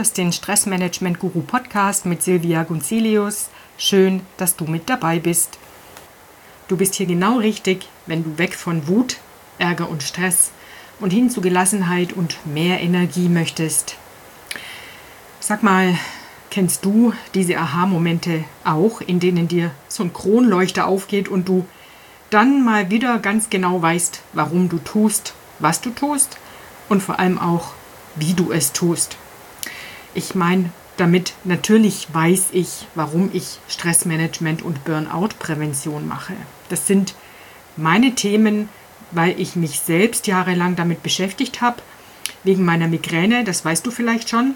hörst den Stressmanagement-Guru Podcast mit Silvia Gunzelius. Schön, dass du mit dabei bist. Du bist hier genau richtig, wenn du weg von Wut, Ärger und Stress und hin zu Gelassenheit und mehr Energie möchtest. Sag mal, kennst du diese Aha-Momente auch, in denen dir so ein Kronleuchter aufgeht und du dann mal wieder ganz genau weißt, warum du tust, was du tust und vor allem auch, wie du es tust? Ich meine, damit natürlich weiß ich, warum ich Stressmanagement und Burnout-Prävention mache. Das sind meine Themen, weil ich mich selbst jahrelang damit beschäftigt habe, wegen meiner Migräne, das weißt du vielleicht schon,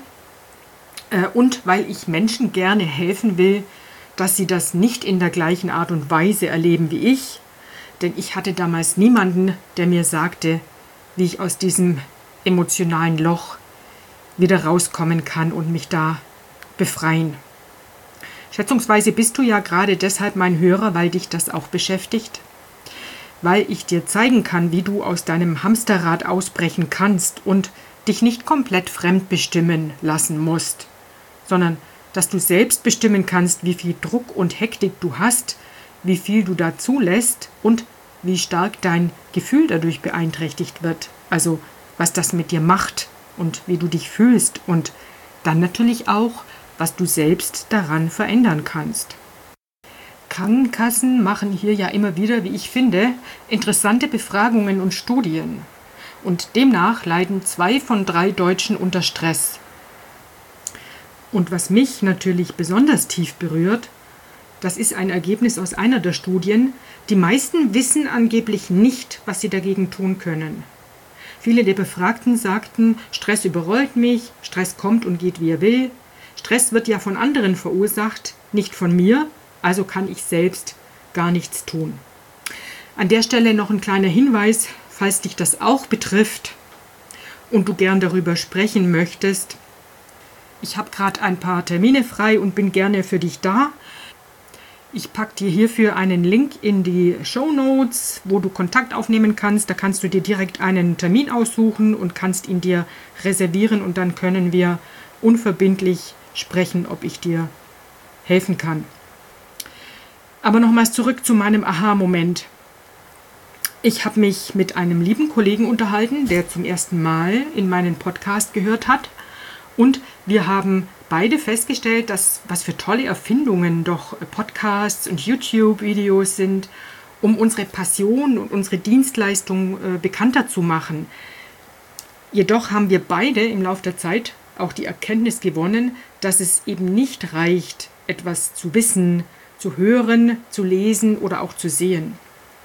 und weil ich Menschen gerne helfen will, dass sie das nicht in der gleichen Art und Weise erleben wie ich, denn ich hatte damals niemanden, der mir sagte, wie ich aus diesem emotionalen Loch wieder rauskommen kann und mich da befreien. Schätzungsweise bist du ja gerade deshalb mein Hörer, weil dich das auch beschäftigt, weil ich dir zeigen kann, wie du aus deinem Hamsterrad ausbrechen kannst und dich nicht komplett fremdbestimmen lassen musst, sondern dass du selbst bestimmen kannst, wie viel Druck und Hektik du hast, wie viel du da zulässt und wie stark dein Gefühl dadurch beeinträchtigt wird. Also was das mit dir macht und wie du dich fühlst und dann natürlich auch, was du selbst daran verändern kannst. Krankenkassen machen hier ja immer wieder, wie ich finde, interessante Befragungen und Studien. Und demnach leiden 2 von 3 Deutschen unter Stress. Und was mich natürlich besonders tief berührt, das ist ein Ergebnis aus einer der Studien. Die meisten wissen angeblich nicht, was sie dagegen tun können. Viele der Befragten sagten, Stress überrollt mich, Stress kommt und geht, wie er will. Stress wird ja von anderen verursacht, nicht von mir, also kann ich selbst gar nichts tun. An der Stelle noch ein kleiner Hinweis, falls dich das auch betrifft und du gern darüber sprechen möchtest. Ich habe gerade ein paar Termine frei und bin gerne für dich da. Ich packe dir hierfür einen Link in die Shownotes, wo du Kontakt aufnehmen kannst. Da kannst du dir direkt einen Termin aussuchen und kannst ihn dir reservieren und dann können wir unverbindlich sprechen, ob ich dir helfen kann. Aber nochmals zurück zu meinem Aha-Moment. Ich habe mich mit einem lieben Kollegen unterhalten, der zum ersten Mal in meinen Podcast gehört hat. Und wir haben beide festgestellt, dass was für tolle Erfindungen doch Podcasts und YouTube-Videos sind, um unsere Passion und unsere Dienstleistung bekannter zu machen. Jedoch haben wir beide im Laufe der Zeit auch die Erkenntnis gewonnen, dass es eben nicht reicht, etwas zu wissen, zu hören, zu lesen oder auch zu sehen.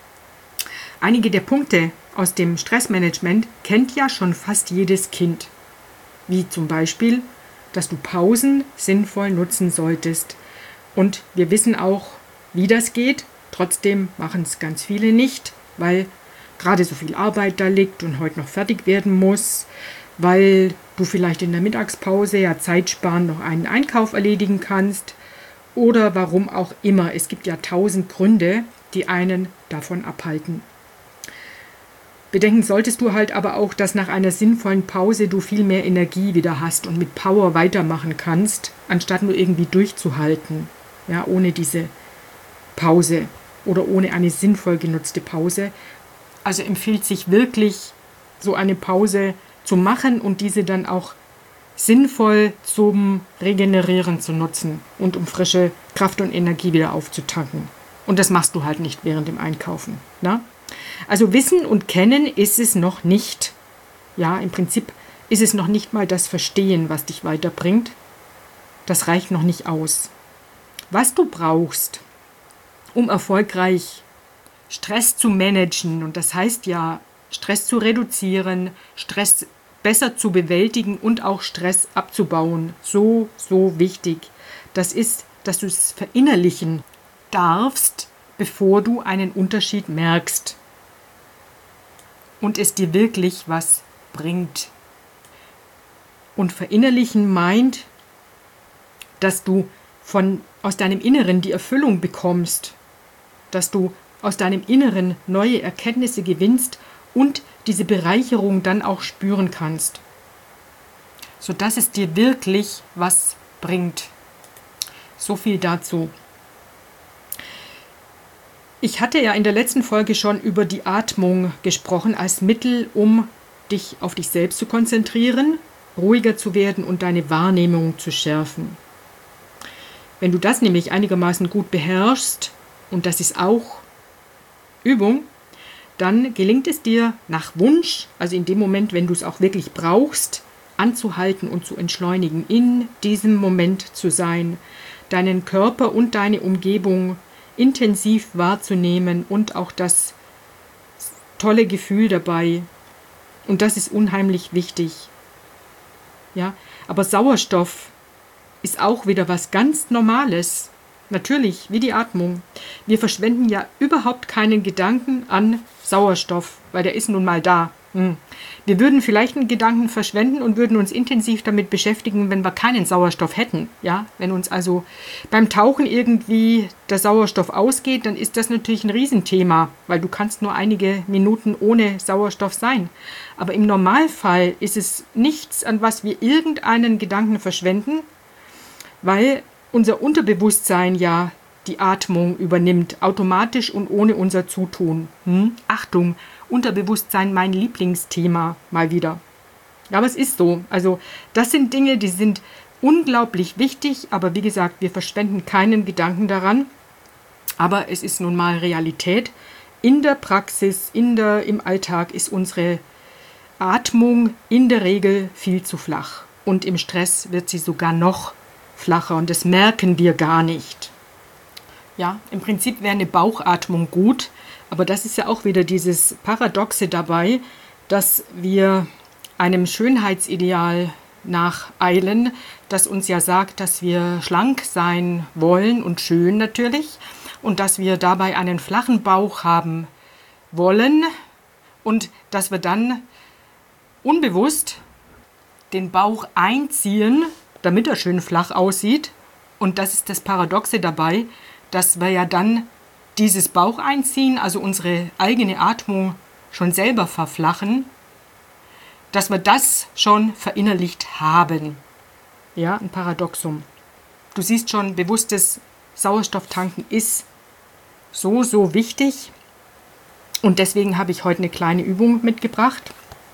Einige der Punkte aus dem Stressmanagement kennt ja schon fast jedes Kind. Wie zum Beispiel, dass du Pausen sinnvoll nutzen solltest. Und wir wissen auch, wie das geht. Trotzdem machen es ganz viele nicht, weil gerade so viel Arbeit da liegt und heute noch fertig werden muss, weil du vielleicht in der Mittagspause ja zeitsparend noch einen Einkauf erledigen kannst oder warum auch immer. Es gibt ja 1000 Gründe, die einen davon abhalten. Bedenken solltest du halt aber auch, dass nach einer sinnvollen Pause du viel mehr Energie wieder hast und mit Power weitermachen kannst, anstatt nur irgendwie durchzuhalten, ja, ohne diese Pause oder ohne eine sinnvoll genutzte Pause. Also empfiehlt sich wirklich, so eine Pause zu machen und diese dann auch sinnvoll zum Regenerieren zu nutzen und um frische Kraft und Energie wieder aufzutanken. Und das machst du halt nicht während dem Einkaufen, ne? Also Wissen und Kennen ist es noch nicht. Ja, im Prinzip ist es noch nicht mal das Verstehen, was dich weiterbringt. Das reicht noch nicht aus. Was du brauchst, um erfolgreich Stress zu managen, und das heißt ja, Stress zu reduzieren, Stress besser zu bewältigen und auch Stress abzubauen, so wichtig. Das ist, dass du es verinnerlichen darfst, bevor du einen Unterschied merkst und es dir wirklich was bringt. Und verinnerlichen meint, dass du aus deinem Inneren die Erfüllung bekommst, dass du aus deinem Inneren neue Erkenntnisse gewinnst und diese Bereicherung dann auch spüren kannst. sodass es dir wirklich was bringt. So viel dazu. Ich hatte ja in der letzten Folge schon über die Atmung gesprochen als Mittel, um dich auf dich selbst zu konzentrieren, ruhiger zu werden und deine Wahrnehmung zu schärfen. Wenn du das nämlich einigermaßen gut beherrschst, und das ist auch Übung, dann gelingt es dir nach Wunsch, also in dem Moment, wenn du es auch wirklich brauchst, anzuhalten und zu entschleunigen, in diesem Moment zu sein, deinen Körper und deine Umgebung intensiv wahrzunehmen und auch das tolle Gefühl dabei. Und das ist unheimlich wichtig. Ja, aber Sauerstoff ist auch wieder was ganz Normales. Natürlich, wie die Atmung. Wir verschwenden ja überhaupt keinen Gedanken an Sauerstoff, weil der ist nun mal da. Wir würden vielleicht einen Gedanken verschwenden und würden uns intensiv damit beschäftigen, wenn wir keinen Sauerstoff hätten. Ja? Wenn uns also beim Tauchen irgendwie der Sauerstoff ausgeht, dann ist das natürlich ein Riesenthema, weil du kannst nur einige Minuten ohne Sauerstoff sein. Aber im Normalfall ist es nichts, an was wir irgendeinen Gedanken verschwenden, weil unser Unterbewusstsein ja die Atmung übernimmt, automatisch und ohne unser Zutun. Achtung, Unterbewusstsein, mein Lieblingsthema, mal wieder. Ja, aber es ist so. Also das sind Dinge, die sind unglaublich wichtig, aber wie gesagt, wir verschwenden keinen Gedanken daran. Aber es ist nun mal Realität. In der Praxis, im Alltag ist unsere Atmung in der Regel viel zu flach. Und im Stress wird sie sogar noch flacher und das merken wir gar nicht. Ja, im Prinzip wäre eine Bauchatmung gut, aber das ist ja auch wieder dieses Paradoxe dabei, dass wir einem Schönheitsideal nacheilen, das uns ja sagt, dass wir schlank sein wollen und schön natürlich und dass wir dabei einen flachen Bauch haben wollen und dass wir dann unbewusst den Bauch einziehen, damit er schön flach aussieht. Und das ist das Paradoxe dabei, dass wir ja dann dieses Bauch einziehen, also unsere eigene Atmung schon selber verflachen, dass wir das schon verinnerlicht haben. Ja, ein Paradoxum. Du siehst schon, bewusstes Sauerstofftanken ist so wichtig. Und deswegen habe ich heute eine kleine Übung mitgebracht.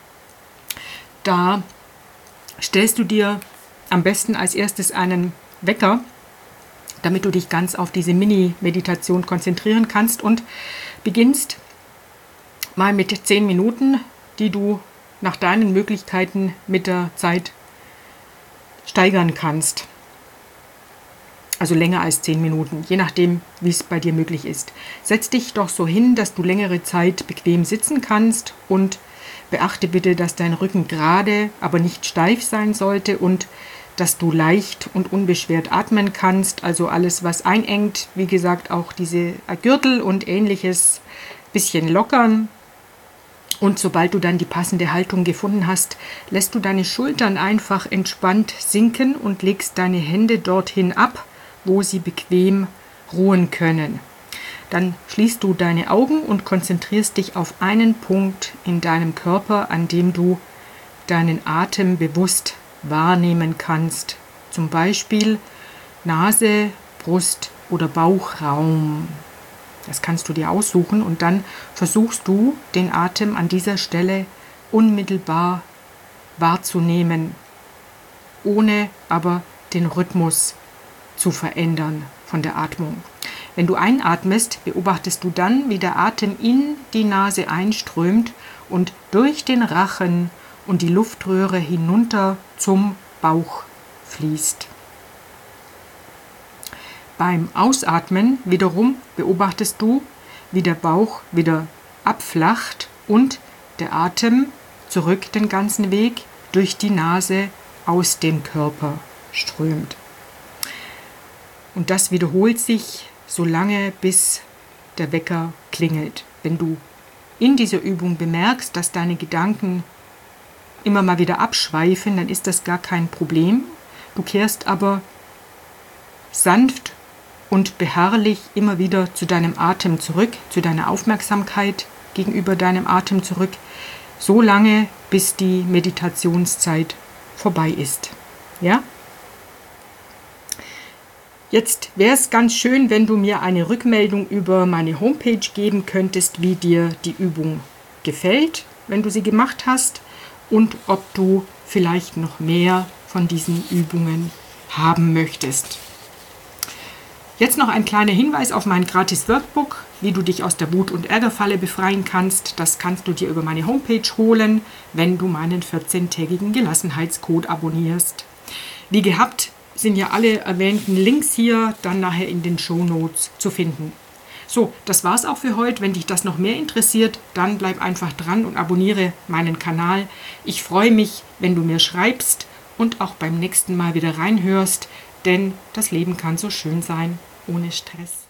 Da stellst du dir am besten als erstes einen Wecker, damit du dich ganz auf diese Mini-Meditation konzentrieren kannst und beginnst mal mit 10 Minuten, die du nach deinen Möglichkeiten mit der Zeit steigern kannst. Also länger als 10 Minuten, je nachdem, wie es bei dir möglich ist. Setz dich doch so hin, dass du längere Zeit bequem sitzen kannst und beachte bitte, dass dein Rücken gerade, aber nicht steif sein sollte und dass du leicht und unbeschwert atmen kannst. Also alles, was einengt, wie gesagt, auch diese Gürtel und ähnliches, bisschen lockern. Und sobald du dann die passende Haltung gefunden hast, lässt du deine Schultern einfach entspannt sinken und legst deine Hände dorthin ab, wo sie bequem ruhen können. Dann schließt du deine Augen und konzentrierst dich auf einen Punkt in deinem Körper, an dem du deinen Atem bewusst wahrnehmen kannst. Zum Beispiel Nase, Brust oder Bauchraum. Das kannst du dir aussuchen und dann versuchst du, den Atem an dieser Stelle unmittelbar wahrzunehmen, ohne aber den Rhythmus zu verändern von der Atmung. Wenn du einatmest, beobachtest du dann, wie der Atem in die Nase einströmt und durch den Rachen und die Luftröhre hinunter zum Bauch fließt. Beim Ausatmen wiederum beobachtest du, wie der Bauch wieder abflacht und der Atem zurück den ganzen Weg durch die Nase aus dem Körper strömt. Und das wiederholt sich so lange, bis der Wecker klingelt. Wenn du in dieser Übung bemerkst, dass deine Gedanken immer mal wieder abschweifen, dann ist das gar kein Problem. Du kehrst aber sanft und beharrlich immer wieder zu deinem Atem zurück, zu deiner Aufmerksamkeit gegenüber deinem Atem zurück, so lange, bis die Meditationszeit vorbei ist. Ja? Jetzt wäre es ganz schön, wenn du mir eine Rückmeldung über meine Homepage geben könntest, wie dir die Übung gefällt, wenn du sie gemacht hast, und ob du vielleicht noch mehr von diesen Übungen haben möchtest. Jetzt noch ein kleiner Hinweis auf mein gratis Workbook, wie du dich aus der Wut- und Ärgerfalle befreien kannst. Das kannst du dir über meine Homepage holen, wenn du meinen 14-tägigen Gelassenheitscode abonnierst. Wie gehabt sind ja alle erwähnten Links hier dann nachher in den Shownotes zu finden. So, das war's auch für heute. Wenn dich das noch mehr interessiert, dann bleib einfach dran und abonniere meinen Kanal. Ich freue mich, wenn du mir schreibst und auch beim nächsten Mal wieder reinhörst, denn das Leben kann so schön sein, ohne Stress.